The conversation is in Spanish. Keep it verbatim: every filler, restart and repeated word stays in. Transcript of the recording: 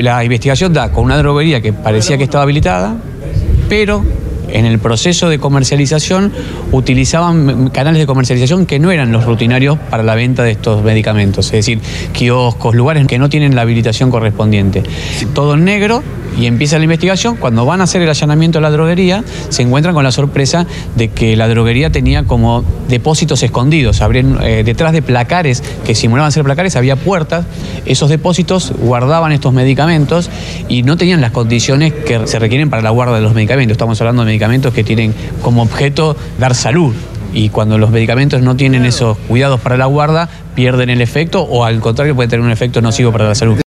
La investigación da con una droguería que parecía que estaba habilitada, pero en el proceso de comercialización utilizaban canales de comercialización que no eran los rutinarios para la venta de estos medicamentos, es decir, kioscos, lugares que no tienen la habilitación correspondiente. Todo en negro, y empieza la investigación. Cuando van a hacer el allanamiento de la droguería, se encuentran con la sorpresa de que la droguería tenía como depósitos escondidos. Abrían, eh, detrás de placares que simulaban ser placares había puertas. Esos depósitos guardaban estos medicamentos y no tenían las condiciones que se requieren para la guarda de los medicamentos. Estamos hablando de medicamentos que tienen como objeto dar salud. Y cuando los medicamentos no tienen esos cuidados para la guarda, pierden el efecto o al contrario pueden tener un efecto nocivo para la salud.